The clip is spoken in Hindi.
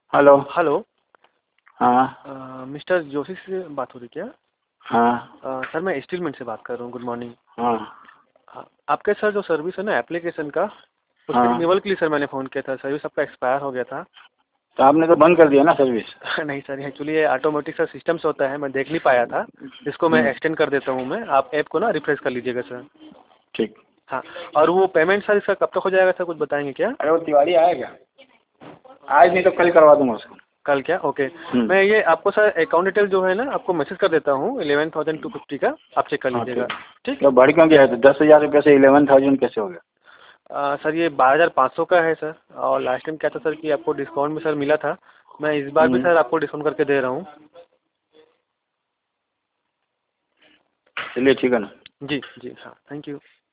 हेलो। हेलो। हाँ। मिस्टर जोशी से बात हो रही क्या? हाँ। सर मैं स्टीलमेंट से बात कर रहा हूँ। Good morning. हाँ। आपके सर जो सर्विस है ना एप्लीकेशन का, उसके हाँ। रिन्यूअल के लिए सर मैंने फ़ोन किया था। सर्विस आपका एक्सपायर हो गया था। तो आपने तो बंद कर दिया ना सर्विस। नहीं सर, एक्चुअली ये ऑटोमेटिक सर सिस्टम से होता है, मैं देख नहीं पाया था। इसको मैं एक्सटेंड कर देता हूँ मैं। आप ऐप को ना रिफ्रेश कर लीजिएगा सर। ठीक। हाँ। और वो पेमेंट सर इसका कब तक हो जाएगा सर, कुछ बताएंगे क्या? अरे वो तिवारी आएगा आज, नहीं तो कल करवा दूंगा उसको। कल क्या? ओके। मैं ये आपको सर अकाउंट डिटेल जो है ना आपको मैसेज कर देता हूँ 11,250 का, आप चेक कर हाँ लीजिएगा। ठीक। ठीक। तो बढ़ क्यों गया है? तो 10,000 रुपये से 11,000 कैसे हो गया? सर ये 12,500 का है सर। और लास्ट टाइम क्या था सर कि आपको डिस्काउंट भी सर मिला था। मैं इस बार भी सर आपको डिस्काउंट करके दे रहा हूँ। चलिए ठीक है ना। जी जी हाँ, थैंक यू।